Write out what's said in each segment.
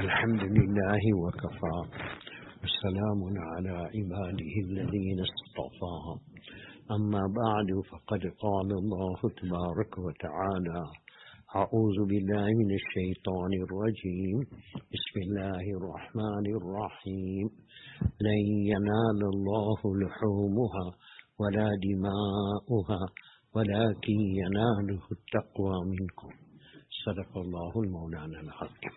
الحمد لله وكفى وسلام على عباده الذين اصطفى أما بعد فقد قال الله تبارك وتعالى أعوذ بالله من الشيطان الرجيم بسم الله الرحمن الرحيم لن ينال الله لحومها ولا دماؤها ولكن يناله التقوى منكم صدق الله المولانا العظيم.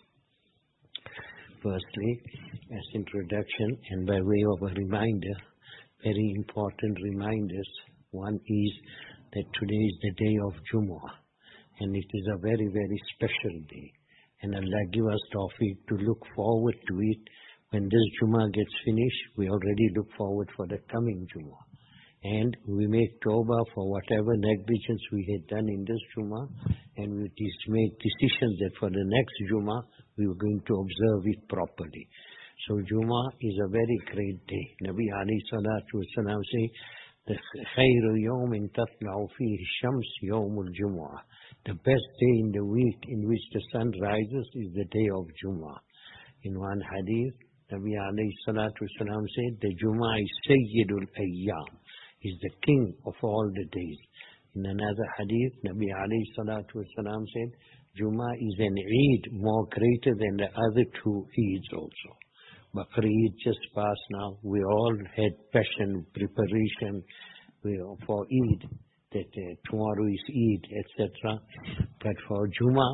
Firstly, as introduction and by way of a reminder, very important reminders. One is that today is the day of Jumu'ah, and it is a very, very special day. And Allah give us tawfiq to look forward to it. When this Jumu'ah gets finished, we already look forward for the coming Jumu'ah. And we make tawbah for whatever negligence we had done in this Jumu'ah, and we make decisions that for the next Jumu'ah, we were going to observe it properly. So Jumu'ah is a very great day. Nabi alayhi salatu wasalam say, the khayru yawmin tatla'u fihi shams yawmul Jumu'ah. The best day in the week in which the sun rises is the day of Jumu'ah. In one hadith, Nabi alayhi salatu wasalam said, the Jumu'ah is Sayyidul Ayyam, is the king of all the days. In another hadith, Nabi alayhi salatu wasalam said, Jumu'ah is an Eid more greater than the other two Eids also. Bakr Eid just passed now. We all had passion, preparation for Eid, that tomorrow is Eid, etc. But for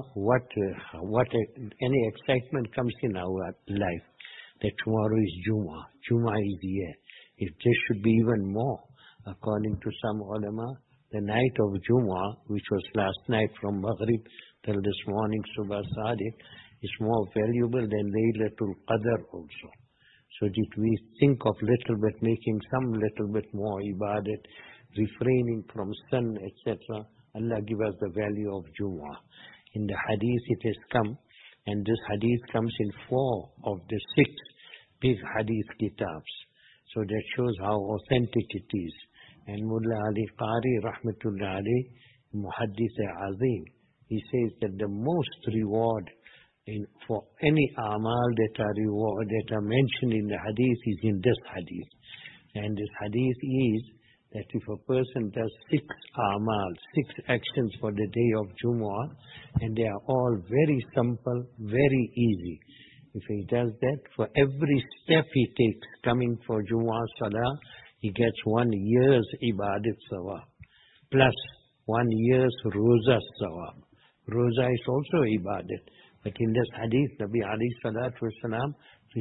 Jumu'ah, any excitement comes in our life, that tomorrow is Jumu'ah. Jumu'ah is here. If there should be even more, according to some ulama, the night of Jumu'ah, which was last night from Maghrib till this morning, Subha Sadiq, is more valuable than Laylatul Qadr also. So did we think of little bit, making some little bit more ibadat, refraining from sin, etc. Allah give us the value of Jumu'ah. In the hadith it has come, and this hadith comes in 4 of the 6 big hadith kitabs. So that shows how authentic it is. And Mullah Ali Qari, Rahmatullah Ali, Muhaddith Azim, he says that the most reward for any amal that are mentioned in the hadith is in this hadith. And this hadith is that if a person does 6 amal, 6 actions for the day of Jumu'ah, and they are all very simple, very easy. If he does that, for every step he takes coming for Jumu'ah Salah, he gets 1 year's ibadat sawab, plus 1 year's roza sawab. Roza is also ibadat. But in this hadith, Nabi alayhi salatu wasalam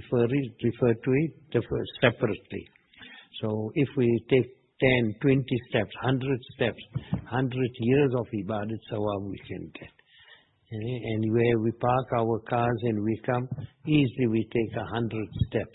refer to it separately. So if we take 10, 20 steps, 100 steps, 100 years of ibadat sawab we can get. And where we park our cars and we come, easily we take 100 steps.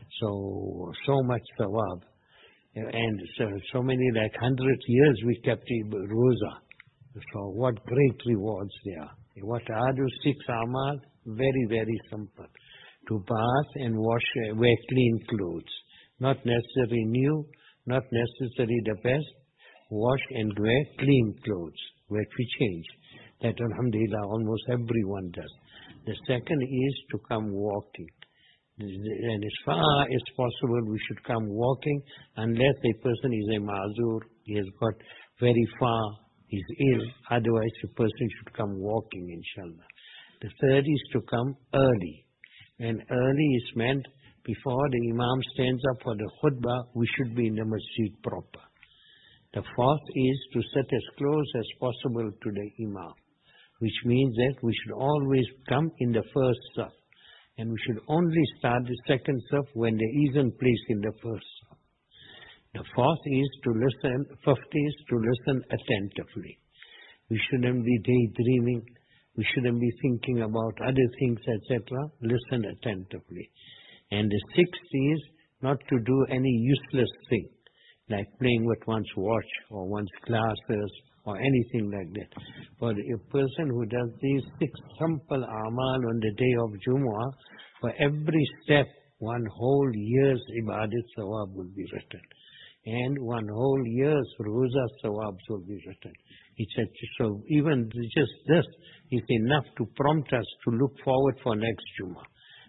So much sawab. And so many, like 100 years we kept roza. So what great rewards there. What are those 6 amal? Very, very simple. To bath and wear clean clothes. Not necessarily new, not necessarily the best. Wash and wear clean clothes, which we change. That alhamdulillah almost everyone does. The second is to come walking. And as far as possible we should come walking, unless a person is a ma'zur, he has got very far, he's ill, otherwise a person should come walking, inshallah. The third is to come early. And early is meant before the imam stands up for the khutbah, we should be in the masjid proper. The fourth is to sit as close as possible to the imam, which means that we should always come in the first saf. And we should only start the second saf when there isn't place in the first saf. The fourth is to listen, fifth is to listen attentively. We shouldn't be daydreaming, we shouldn't be thinking about other things, etc. Listen attentively. And the sixth is not to do any useless thing, like playing with one's watch or one's glasses or anything like that. For a person who does these 6 simple amal on the day of Jumu'ah, for every step, 1 whole year's ibadat sawab will be written. And 1 whole year's roza sawabs will be written. So even just this is enough to prompt us to look forward for next Jumu'ah.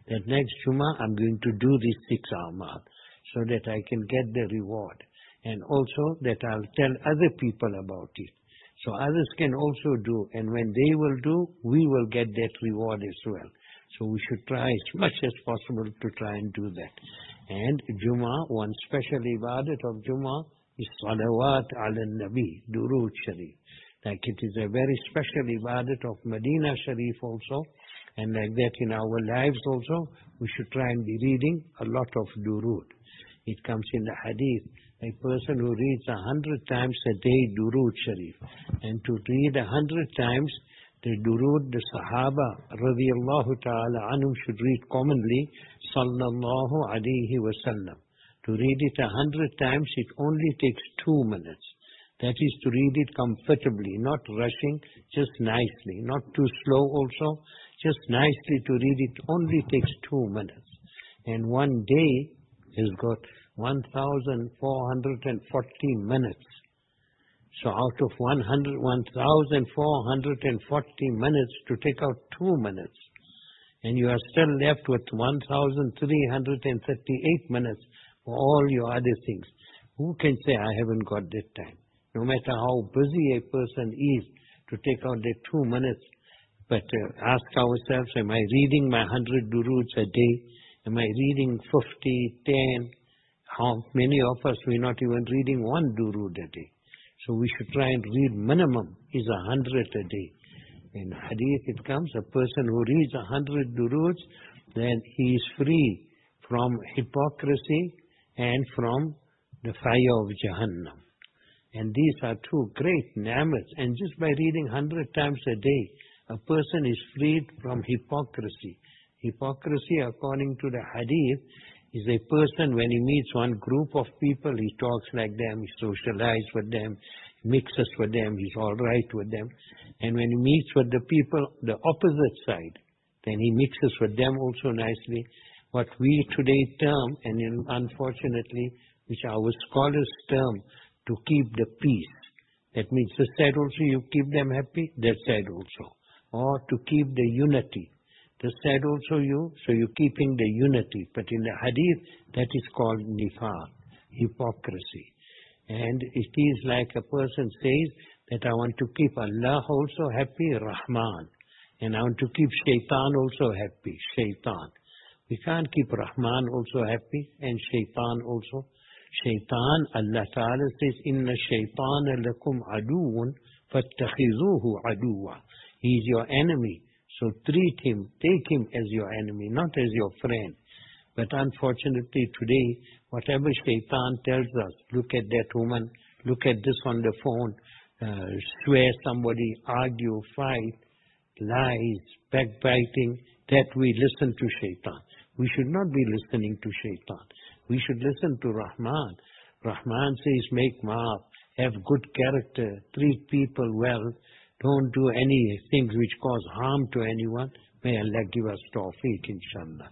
that next Jummah I'm going to do these 6 amal so that I can get the reward. And also that I'll tell other people about it. So others can also do, and when they will do, we will get that reward as well. So we should try as much as possible to try and do that. And Jummah, one special ibadat of Jummah is salawat ala nabi, durood sharif. Like it is a very special ibadat of Medina Sharif also. And like that in our lives also, we should try and be reading a lot of durood. It comes in the hadith, a person who reads 100 times a day durood sharif. And to read 100 times the durood, the Sahaba radiyallahu ta'ala anhum should read commonly, sallallahu alayhi wa sallam. To read it 100 times, it only takes 2 minutes. That is to read it comfortably, not rushing, just nicely, not too slow also, just nicely to read it only takes 2 minutes. And one day has got 1,440 minutes. So out of 1,440 minutes to take out 2 minutes, and you are still left with 1,338 minutes for all your other things. Who can say, I haven't got that time? No matter how busy a person is to take out the 2 minutes, but ask ourselves, am I reading my 100 duroods a day? Am I reading 50, 10? How many of us, we're not even reading 1 durood a day. So we should try and read minimum is 100 a day. In hadith it comes, a person who reads 100 duroods, then he is free from hypocrisy and from the fire of Jahannam. And these are 2 great ni'mats. And just by reading 100 times a day, a person is freed from hypocrisy. Hypocrisy, according to the hadith, is a person when he meets one group of people, he talks like them, he socializes with them, mixes with them, he's all right with them. And when he meets with the people, the opposite side, then he mixes with them also nicely. What we today term, and unfortunately, which our scholars term, to keep the peace. That means this side also you keep them happy, that side also. Or to keep the unity. This side also so you're keeping the unity. But in the hadith, that is called nifaq, hypocrisy. And it is like a person says that I want to keep Allah also happy, Rahman. And I want to keep Shaitan also happy, Shaitan. We can't keep Rahman also happy and Shaitan also. Shaitan, Allah Ta'ala says, Inna Shaitana lakum aduun fattakhizuhu aduwa. He is your enemy. So treat him, take him as your enemy, not as your friend. But unfortunately today, whatever Shaitan tells us, look at that woman, look at this on the phone, swear somebody, argue, fight, lies, backbiting, that we listen to Shaitan. We should not be listening to Shaitan. We should listen to Rahman. Rahman says, make ma'af, have good character, treat people well, don't do any things which cause harm to anyone. May Allah give us tawfiq, inshallah.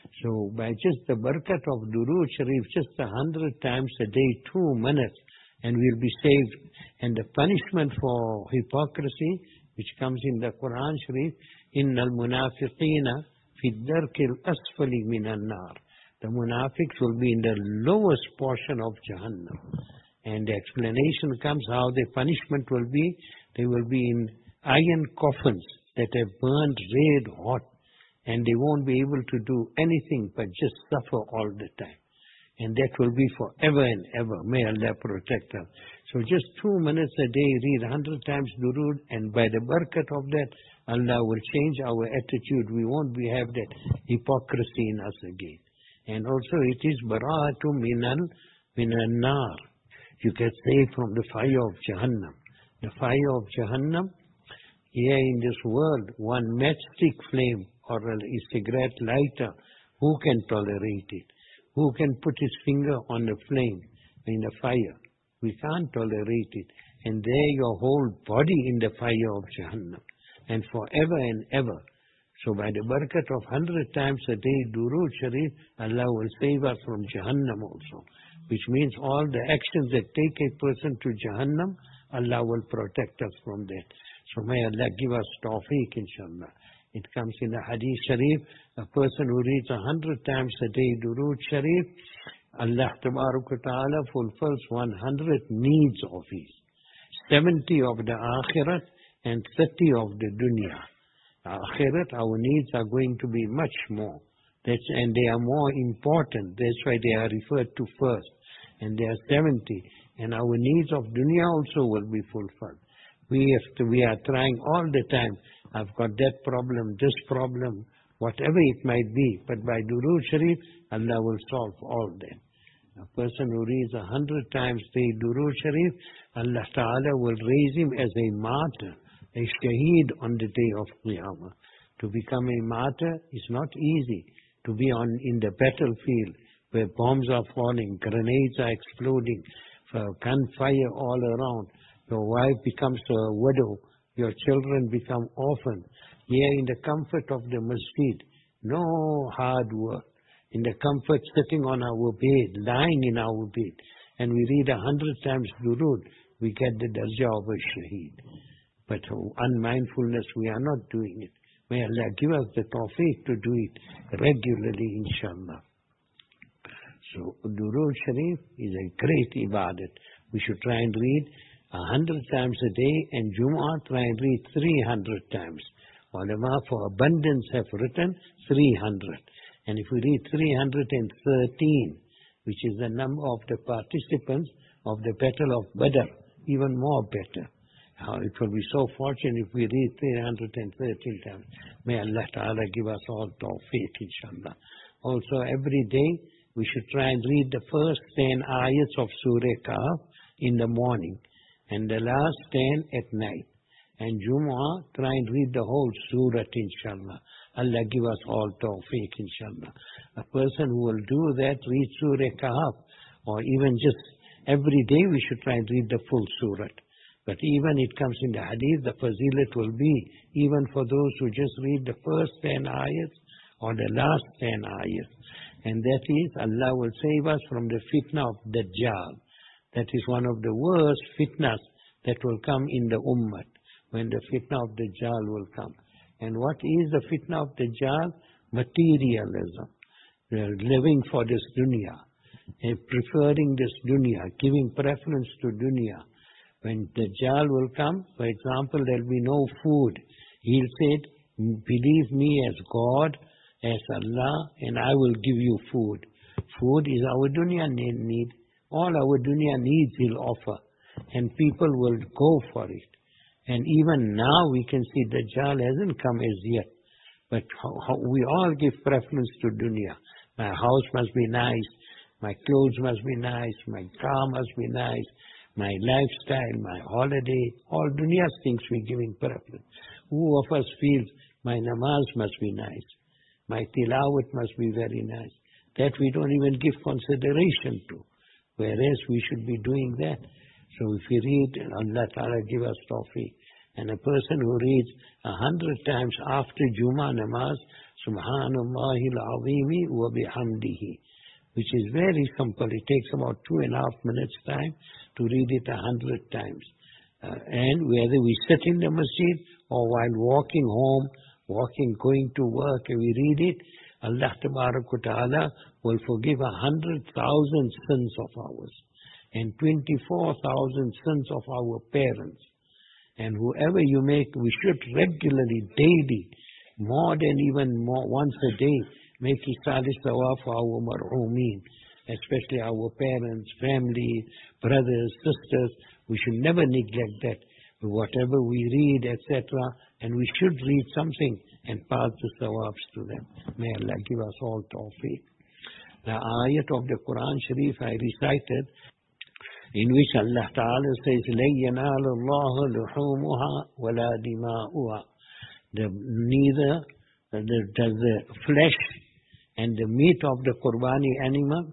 So by just the barakat of Durood Sharif, just 100 times a day, 2 minutes, and we'll be saved. And the punishment for hypocrisy, which comes in the Quran Sharif, Innal munafiqina fi darkil asfali minan nar. The munafiqs will be in the lowest portion of Jahannam. And the explanation comes how the punishment will be. They will be in iron coffins that have burned red hot, and they won't be able to do anything but just suffer all the time. And that will be forever and ever. May Allah protect us. So just 2 minutes a day, read 100 times durood, and by the barakat of that, Allah will change our attitude. We won't have that hypocrisy in us again. And also it is bara'atu minan nar. You get saved from the fire of Jahannam. The fire of Jahannam, here in this world, one matchstick flame or a cigarette lighter, who can tolerate it? Who can put his finger on the flame in the fire? We can't tolerate it. And there your whole body in the fire of Jahannam. And forever and ever. So by the barakat of 100 times a day, Durood Sharif, Allah will save us from Jahannam also. Which means all the actions that take a person to Jahannam, Allah will protect us from that. So may Allah give us tawfiq, inshallah. It comes in the Hadith Sharif, A person who reads 100 times a day Durood Sharif, Allah Ta'ala fulfills 100 needs of his. 70 of the Akhirat and 30 of the Dunya. Akhirat, our needs are going to be much more. And they are more important. That's why they are referred to first. And they are 70. And our needs of dunya also will be fulfilled. We are trying all the time. I've got that problem, this problem, whatever it might be. But by Durood Sharif, Allah will solve all them. A person who reads 100 times the Durood Sharif, Allah Ta'ala will raise him as a martyr, a shaheed on the day of Qiyamah. To become a martyr is not easy. To be in the battlefield where bombs are falling, grenades are exploding, gunfire all around. Your wife becomes a widow, your children become orphans. Here in the comfort of the masjid, no hard work. In the comfort sitting on our bed, lying in our bed, and we read 100 times Durood, we get the darjah of a shaheed. But unmindfulness, we are not doing it. May Allah give us the tawfiq to do it regularly, inshallah. So, Durood Sharif is a great ibadat. We should try and read 100 times a day, and Jumu'ah try and read 300 times. Ulama for abundance have written 300. And if we read 313, which is the number of the participants of the Battle of Badr, even more better. It will be so fortunate if we read 313 times. May Allah Ta'ala give us all tawfiq, inshallah. Also, every day we should try and read the first 10 ayats of Surah Kahf in the morning and the last 10 at night. And Jumu'ah, try and read the whole surah, inshallah. Allah give us all tawfiq, inshallah. A person who will do that, read Surah Kahf, or even just every day we should try and read the full surah. But even it comes in the hadith, the fazilat will be even for those who just read the first 10 ayats or the last 10 ayats. And that is, Allah will save us from the fitna of Dajjal. That is one of the worst fitnas that will come in the ummah, when the fitna of Dajjal will come. And what is the fitna of Dajjal? Materialism. Living for this dunya, preferring this dunya, giving preference to dunya. When Dajjal will come, for example, there will be no food. He'll say, believe me as God, as Allah, and I will give you food. Food is our dunya need. All our dunya needs He'll offer. And people will go for it. And even now we can see Dajjal hasn't come as yet. But we all give preference to dunya. My house must be nice. My clothes must be nice. My car must be nice. My lifestyle, my holiday, all dunya's things we're giving preference. Who of us feels my namaz must be nice? My tilawat must be very nice. That we don't even give consideration to. Whereas we should be doing that. So if we read, Allah Ta'ala give us tawfiq. And a person who reads 100 times after Jummah namaz, Subhanallahil Azimi wa bihamdihi, which is very simple. It takes about 2.5 minutes time to read it 100 times. And whether we sit in the masjid or while walking home, going to work, and we read it, Allah Ta'ala will forgive 100,000 sins of ours and 24,000 sins of our parents. And whoever you make, we should regularly, daily, more than even once a day, make Isalis Sawaf for our mar'umeen, especially our parents, family, brothers, sisters. We should never neglect that. Whatever we read, etc., and we should read something and pass the sawabs to them. May Allah give us all tawfiq. The ayat of the Quran Sharif I recited, in which Allah Ta'ala says, لَن يَنَالَ اللَّهَ لُحُومُهَا وَلَا دِمَاؤُهَا. Neither does the flesh and the meat of the Qurbani animal,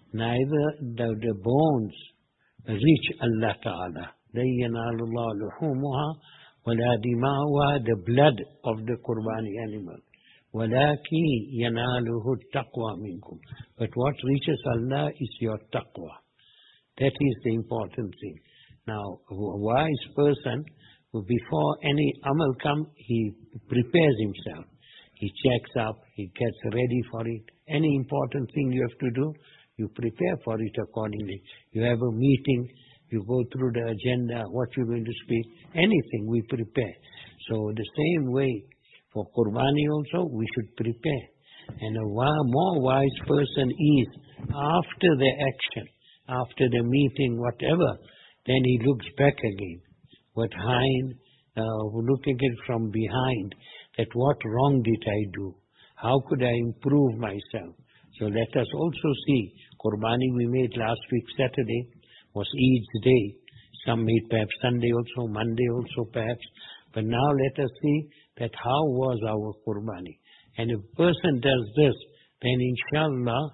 neither the bones reach Allah Ta'ala. لَن يَنَالَ اللَّهَ لُحُومُهَا وَلَا دِمَاؤُهَا, the blood of the Qurbani animal. وَلَكِنْ يَنَالُهُ التَّقْوَى مِنْكُمْ. But what reaches Allah is your taqwa. That is the important thing. Now, a wise person, before any amal comes, he prepares himself. He checks up, he gets ready for it. Any important thing you have to do, you prepare for it accordingly. You have a meeting, you go through the agenda, what you're going to speak, anything we prepare. So the same way for Qurbani also, we should prepare. And a more wise person is after the action, after the meeting, whatever, then he looks back again. Looking at it from behind, that what wrong did I do? How could I improve myself? So let us also see, Qurbani we made last week Saturday, was Eid's day. Some made perhaps Sunday also, Monday also perhaps. But now let us see that how was our Qurbani. And if a person does this, then inshallah,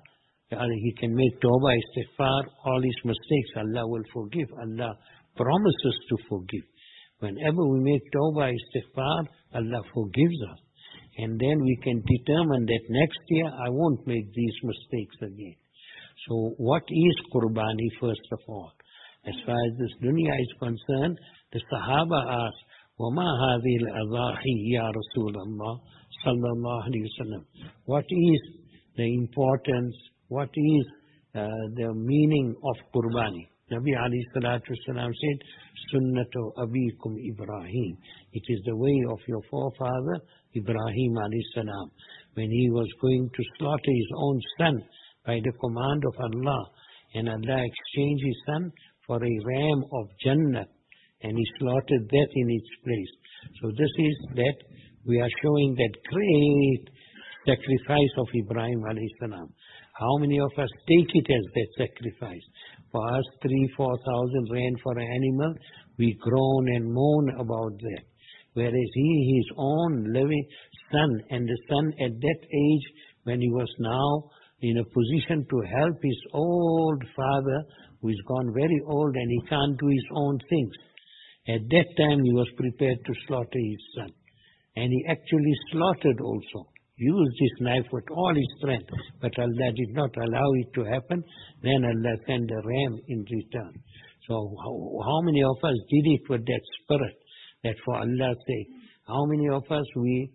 he can make tawbah, istighfar, all his mistakes, Allah will forgive. Allah promises to forgive. Whenever we make tawbah, istighfar, Allah forgives us. And then we can determine that next year I won't make these mistakes again. So what is Qurbani first of all? As far as this dunya is concerned, the Sahaba asked, وَمَا هَذِهِ الْأَضَاحِي يَا رَسُولَ اللَّهِ sallallahu alayhi wa sallam. What is the importance, what is the meaning of Qurbani? Nabi alayhi salatu wasalam said, Sunnatu abikum Ibrahim. It is the way of your forefather, Ibrahim alayhi salam. When he was going to slaughter his own son by the command of Allah, and Allah exchanged his son for a ram of Jannah, and he slaughtered that in its place. So this is that we are showing that great sacrifice of Ibrahim alayhi salam. How many of us take it as that sacrifice? For us, 3,000-4,000 rand for an animal, we groan and moan about that. Whereas he, his own living son, and the son at that age, when he was now in a position to help his old father, who is gone very old and he can't do his own things. At that time, he was prepared to slaughter his son. And he actually slaughtered also, used his knife with all his strength, but Allah did not allow it to happen. Then Allah sent a ram in return. So how many of us did it with that spirit, that for Allah's sake? How many of us, we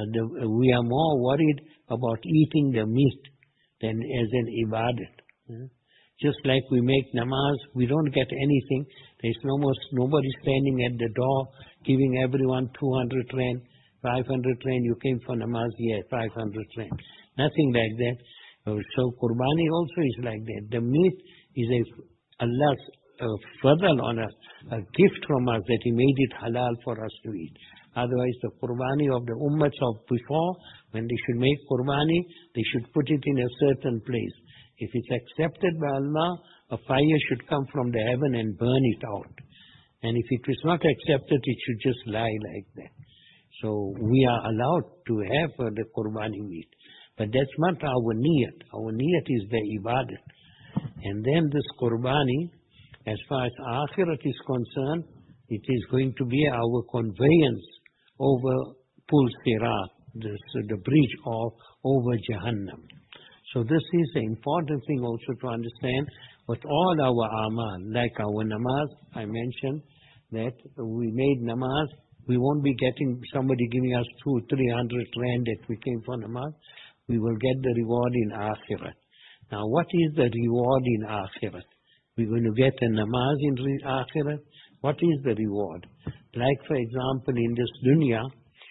are more worried about eating the meat than as an ibadat? Just like we make namaz, we don't get anything. There's nobody standing at the door giving everyone 200 rand, 500 rand. You came for namaz, yeah, 500 rand. Nothing like that. So Qurbani also is like that. The meat is Allah's fadl on us, a gift from us that He made it halal for us to eat. Otherwise, the Qurbani of the ummats of before, when they should make Qurbani, they should put it in a certain place. If it's accepted by Allah, a fire should come from the heaven and burn it out. And if it is not accepted, it should just lie like that. So we are allowed to have the Qurbani meat. But that's not our niyat. Our niyat is the ibadat. And then this Qurbani, as far as Akhirat is concerned, it is going to be our conveyance over Pul Sirat, the bridge over Jahannam. So this is the important thing also to understand with all our amal, like our namaz, I mentioned that we made namaz, we won't be getting somebody giving us 200-300 rand that we came for namaz. We will get the reward in Akhirat. Now what is the reward in Akhirat? We're going to get a namaz in Akhirat. What is the reward? Like for example in this dunya,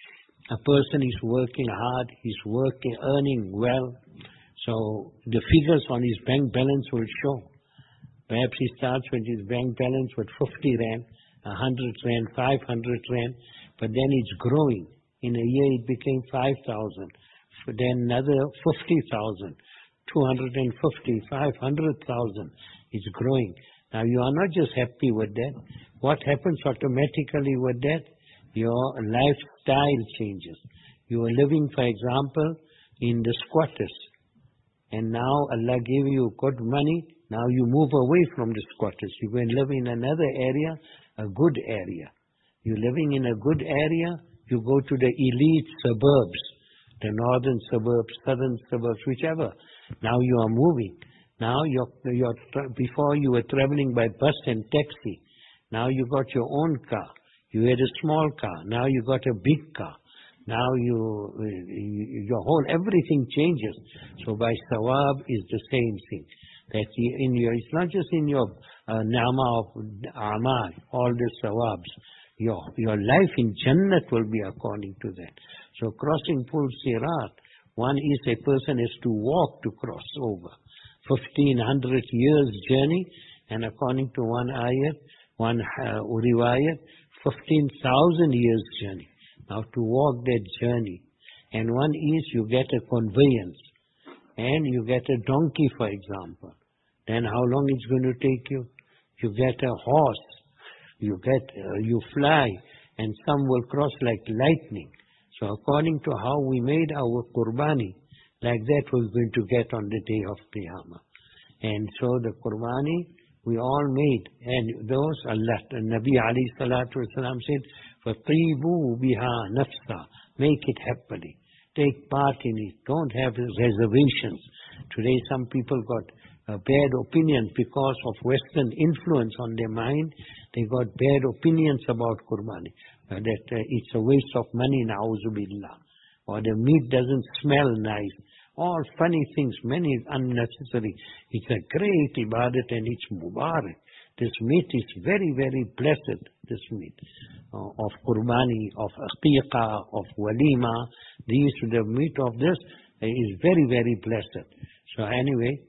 a person is working hard, he's working, earning well. So the figures on his bank balance will show. Perhaps he starts with his bank balance with 50 rand, 100 rand, 500 rand, but then it's growing. In a year it became 5,000, then another 50,000, 250, 500,000. It's growing. Now you are not just happy with that. What happens automatically with that? Your lifestyle changes. You are living, for example, in the squatters. And now Allah gave you good money, now you move away from the squatters. You go and live in another area, a good area. You're living in a good area, you go to the elite suburbs, the northern suburbs, southern suburbs, whichever. Now you are moving. Now before you were traveling by bus and taxi. Now you got your own car. You had a small car. Now you got a big car. Now your whole everything changes. So by sawab is the same thing. That it's not just in your nama of amal, all the sawabs. Your life in Jannat will be according to that. So crossing full Sirat, one is a person has to walk to cross over. 1500 years journey, and according to one ayat, one riwayat, 15,000 years journey. Now to walk that journey, and one is you get a conveyance, and you get a donkey, for example. Then how long it's going to take you? You get a horse, you fly, and some will cross like lightning. So according to how we made our qurbani, like that we're going to get on the day of Qiyamah. And so the qurbani we all made, and those Allah, Nabi alayhi salatu wasalam said, فَطِيبُوا بِهَا نَفْسًا, make it happily. Take part in it. Don't have reservations. Today some people got a bad opinion because of Western influence on their mind. They got bad opinions about qurbani. That it's a waste of money, na'uzu billah. Or the meat doesn't smell nice. All funny things, many unnecessary. It's a great ibadat and it's mubarak. This meat is very, very blessed, this meat. Of qurbani, of aqiqah, of walima. The meat of this is very, very blessed. So anyway,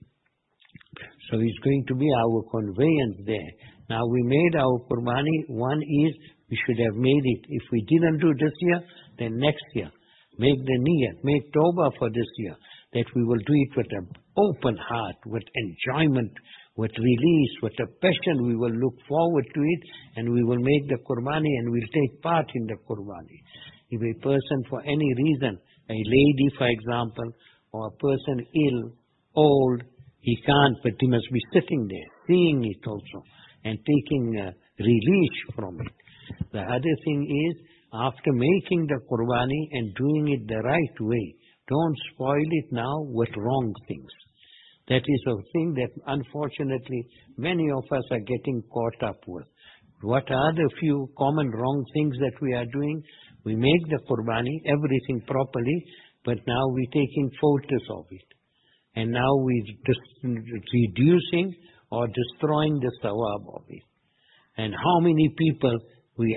so it's going to be our conveyance there. Now we made our qurbani. One is, we should have made it. If we didn't do this year, then next year. Make the niyat, make tawbah for this year. That we will do it with an open heart, with enjoyment, with release, with a passion. We will look forward to it, and we will make the qurbani, and we'll take part in the qurbani. If a person, for any reason, a lady, for example, or a person ill, old, he can't, but he must be sitting there, seeing it also, and taking release from it. The other thing is, after making the qurbani and doing it the right way, don't spoil it now with wrong things. That is a thing that unfortunately many of us are getting caught up with. What are the few common wrong things that we are doing? We make the qurbani, everything properly, but now we're taking photos of it. And now we're just reducing or destroying the sawab of it. And how many people we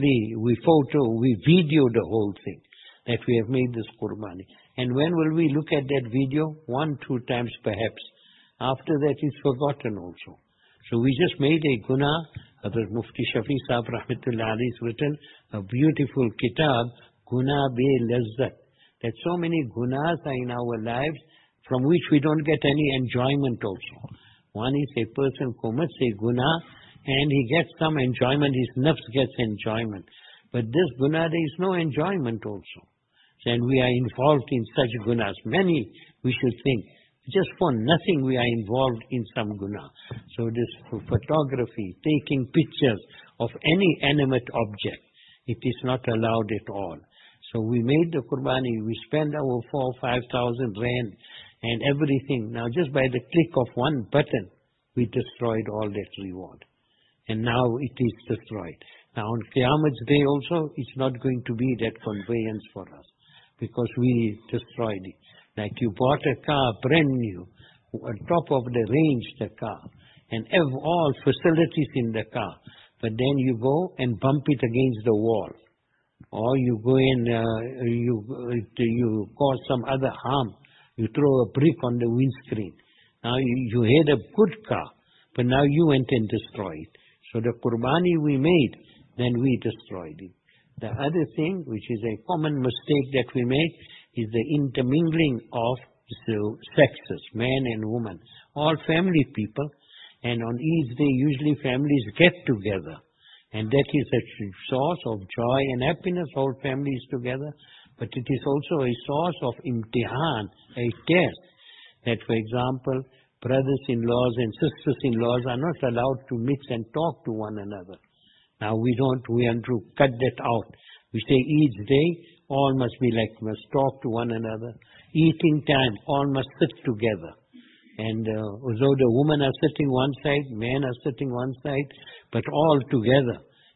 video the whole thing, that we have made this qurbani. And when will we look at that video? 1, 2 times perhaps. After that it's forgotten also. So we just made a guna. Hazrat Mufti Shafi Sahib Rahmatullah Alayhi has written a beautiful kitab, Guna Be Lazzat. That so many gunas are in our lives from which we don't get any enjoyment also. One is a person commits a guna and he gets some enjoyment, his nafs gets enjoyment. But this guna, there is no enjoyment also. And we are involved in such gunas. Many, we should think, just for nothing we are involved in some guna. So this photography, taking pictures of any animate object, it is not allowed at all. So we made the qurbani, we spend our 4,000 or 5,000 rand and everything. Now just by the click of one button, we destroyed all that reward. And now it is destroyed. Now on Qiyamah's day also, it's not going to be that conveyance for us, because we destroyed it. Like you bought a car, brand new, on top of the range the car, and have all facilities in the car, but then you go and bump it against the wall, or you go and you cause some other harm, you throw a brick on the windscreen. Now you had a good car, but now you went and destroyed it. So the qurbani we made, then we destroyed it. The other thing, which is a common mistake that we make, is the intermingling of sexes, man and woman, all family people. And on Eid day, usually families get together. And that is a source of joy and happiness, all families together. But it is also a source of imtihan, a test. That, for example, brothers-in-laws and sisters-in-laws are not allowed to mix and talk to one another. Now we want to cut that out. We say each day, all must talk to one another. Eating time, all must sit together. And although the women are sitting one side, men are sitting one side, but all together.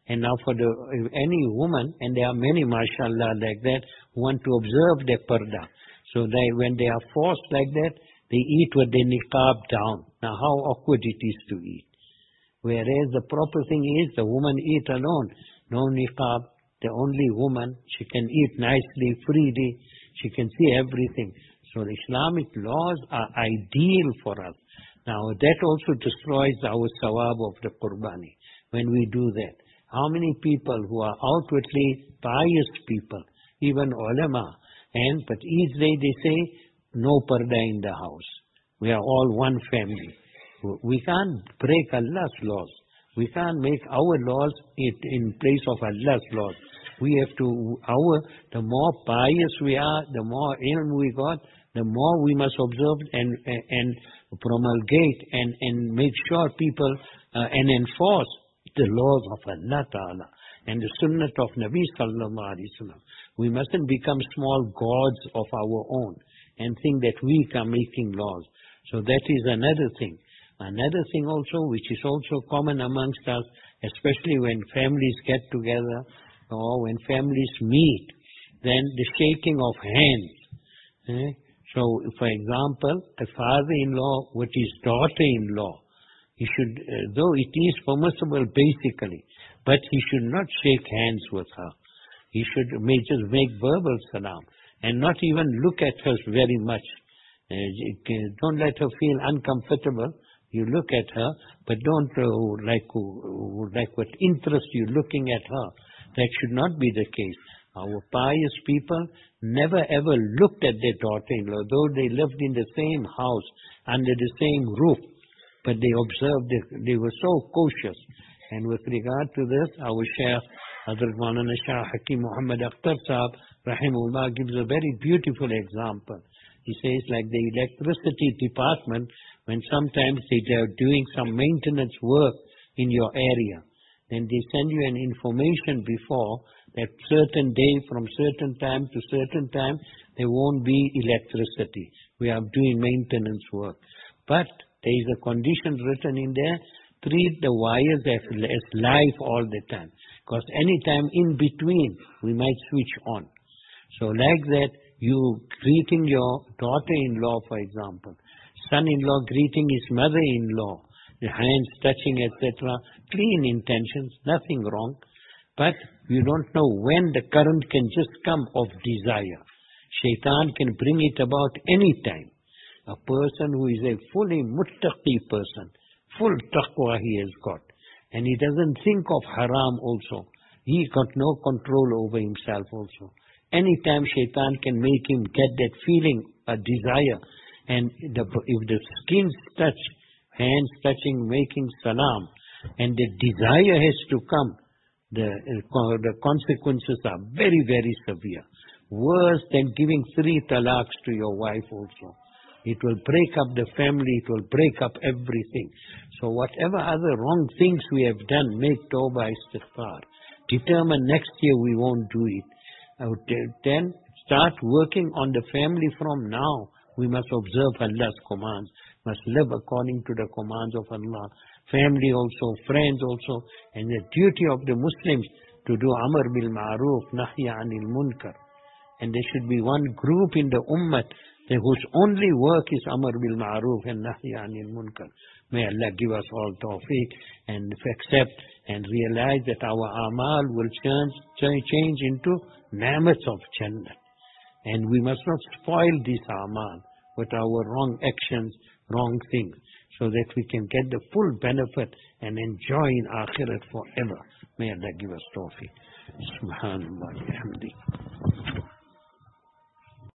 And now for any woman, and there are many, mashallah, like that, who want to observe their parda. So when they are forced like that, they eat with their niqab down. Now how awkward it is to eat. Whereas the proper thing is the woman eat alone, no niqab. The only woman, she can eat nicely, freely, she can see everything. So the Islamic laws are ideal for us. Now that also destroys our sawab of the Qurbani when we do that. How many people who are outwardly pious people, even ulama, but each day they say, no parda in the house. We are all one family. We can't break Allah's laws. We can't make our laws in place of Allah's laws. We have to, the more pious we are, the more ilm we got, the more we must observe and promulgate and make sure people and enforce the laws of Allah Ta'ala and the sunnah of Nabi Sallallahu Alaihi Wasallam. We mustn't become small gods of our own and think that we are making laws. So that is another thing. Another thing also, which is also common amongst us, especially when families get together or when families meet, then the shaking of hands. So, for example, a father-in-law with his daughter-in-law, he should, though it is permissible basically, but he should not shake hands with her. He should just make verbal salam and not even look at her very much. Don't let her feel uncomfortable. You look at her, but don't like with interest you're looking at her. That should not be the case. Our pious people never ever looked at their daughter-in-law, though they lived in the same house, under the same roof, but they observed they were so cautious. And with regard to this, our Shaykh, Hazrat Maulana Shah Hakim Muhammad Akhtar Sahab, Rahimullah, gives a very beautiful example. He says, like the electricity department, when sometimes they are doing some maintenance work in your area, then they send you an information before that certain day from certain time to certain time there won't be electricity. We are doing maintenance work. But there is a condition written in there, treat the wires as live all the time. Because any time in between we might switch on. So like that, you greeting your daughter-in-law, for example, son-in-law greeting his mother-in-law, the hands touching, etc., clean intentions, nothing wrong. But you don't know when the current can just come of desire. Shaitan can bring it about any time. A person who is a fully muttaqi person, full taqwa he has got, and he doesn't think of haram also. He got no control over himself also. Anytime Shaitan can make him get that feeling, a desire, and if the skins touch, hands touching, making salam, and the desire has to come, the consequences are very, very severe. Worse than giving 3 talaqs to your wife also. It will break up the family, it will break up everything. So whatever other wrong things we have done, make tawbah istighfar. Determine next year we won't do it. Then start working on the family from now. We must observe Allah's commands, must live according to the commands of Allah. Family also, friends also, and the duty of the Muslims to do Amr bil Ma'ruf, Nahya anil Munkar. And there should be one group in the Ummah whose only work is Amr bil Ma'ruf and Nahya anil Munkar. May Allah give us all tawfiq and accept and realize that our amal will change into ni'mats of Jannah. And we must not spoil this amal with our wrong actions, wrong things, so that we can get the full benefit and enjoy in Akhirat forever. May Allah give us tawfiq. Subhanallah, alhamdulillah.